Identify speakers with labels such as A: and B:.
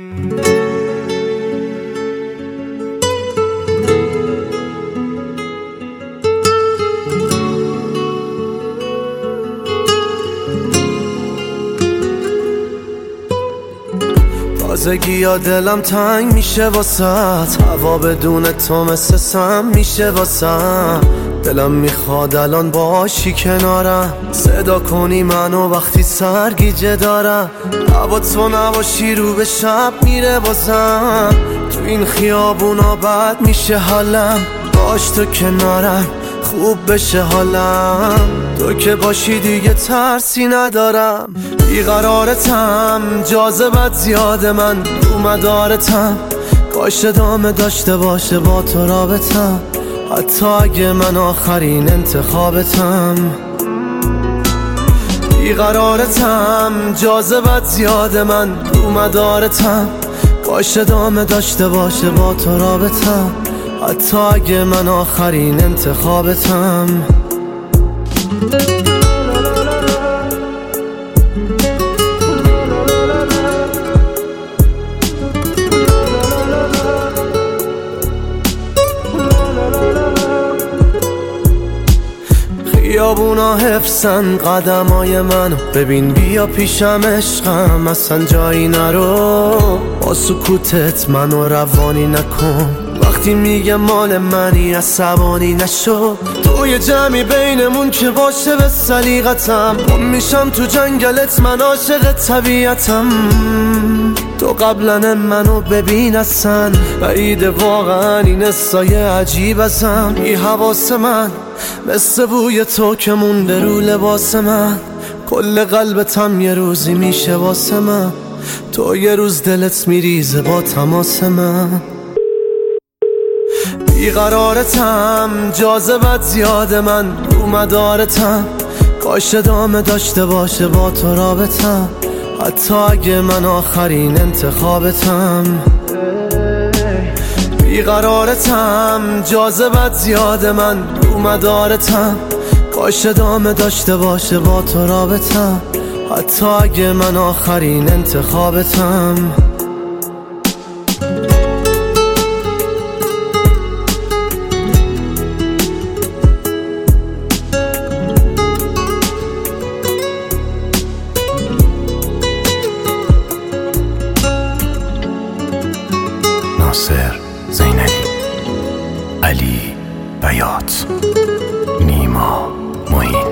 A: تازگی یا دلم تنگ میشه واسط، هوا بدون تو مثل سم میشه واسم. دلم میخواد الان باشی کنارم، صدا کنی منو وقتی سرگیجه دارم. هوا تو نباشی رو به شب میره واسم، تو این خیابونا بد میشه حالم. باش تو کنارم خوب بشه حالم، تو که باشی دیگه ترسی ندارم. بیقرارتم جاذبت زیاد، من رو مدارتم. کاش ادامه داشته باشه با تو رابطم، حتی اگه من آخرین انتخابتم. بیقرارتم جاذبت زیاد، من رو مدارتم. کاش ادامه داشته باشه با تو رابطم، حتی اگه من آخرین انتخابتم. خیابونا حفظن قدمای منو، ببین بیا پیشم عشقم، اصلا جایی نرو. با سکوتت منو روانی نکن، وقتی میگه مال منی عصبانی نشو. توی جمعی بینمون که باشه به سلیقتم، میشم تو جنگلت من عاشق طبیعتم. تو قبلا منو ببین اصلا بعیده واقعا این سایه عجیب ازم. بی حواس من مثل بوی تو که مونده رو لباس من، کل قلبتم یه روزی میشه واسه من. تو یه روز دلت میریزه با تماس من. بیقرارتم جاذبت زیاده، من رو مدارتم. کاش ادامه داشته باشه با تو رابطم، حتی اگه من آخرین انتخابتم. بیقرارتم جاذبت زیاده، من رو مدارتم. کاش ادامه داشته باشه با تو رابطم، حتی اگه من آخرین انتخابتم.
B: ناصر زینلی، علی بیات، نیما معین.